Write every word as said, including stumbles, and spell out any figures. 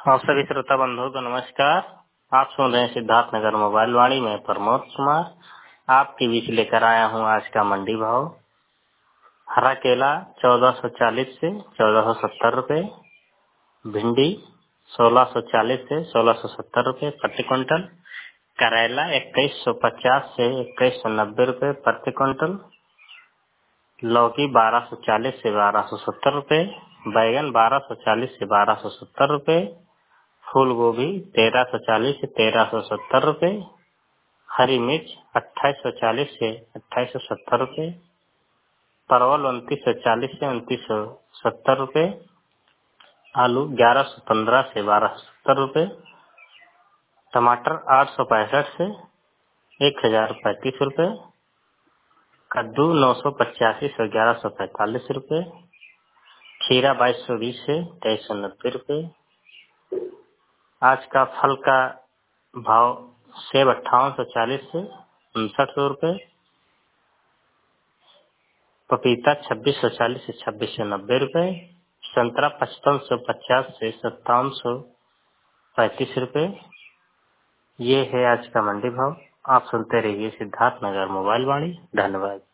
हाँ, सभी श्रोता बंधुओं को नमस्कार। आप सुन रहे हैं सिद्धार्थ नगर मोबाइल वाणी में प्रमोद कुमार आपके बीच लेकर आया हूँ आज का मंडी भाव। हरा केला चौदह सौ चालीस से चौदह सौ सत्तर रुपए, भिंडी सोलह सौ चालीस से सोलह सौ सत्तर रुपए प्रति क्विंटल, करेला इक्कीस सौ पचास से इक्कीस सौ नब्बे रुपए प्रति क्विंटल, लौकी बारह सौ चालीस से बारह सौ सत्तर रुपए, बैगन बारह सौ चालीस से बारह सौ सत्तर रुपए, फूल गोभी तेरह सौ चालीस से तेरह सौ सत्तर रुपए, हरी मिर्च अट्ठाईस सौ चालीस से अट्ठाईस सौ सत्तर रुपए, परवल उनतीस सौ चालीस से उनतीस सौ सत्तर रुपए, आलू ग्यारह सौ पंद्रह से बारह सौ सत्तर रुपए, टमाटर आठ सौ पैंसठ से एक हजार पैंतीस रुपए, कद्दू नौ सौ पचासी से ग्यारह सौ पैंतालीस रुपए, खीरा बाईस सौ बीस से तेईस सौ नब्बे रुपए। आज का फल का भाव सेब अट्ठावन सौ चालीस से उनसठ सौ रुपए, पपीता छब्बीस सौ चालीस से छब्बीस सौ नब्बे रुपए, संतरा पचपन सौ पचास से सत्तावन सौ पैंतीस रुपए। ये है आज का मंडी भाव। आप सुनते रहिए सिद्धार्थ नगर मोबाइल वाणी। धन्यवाद।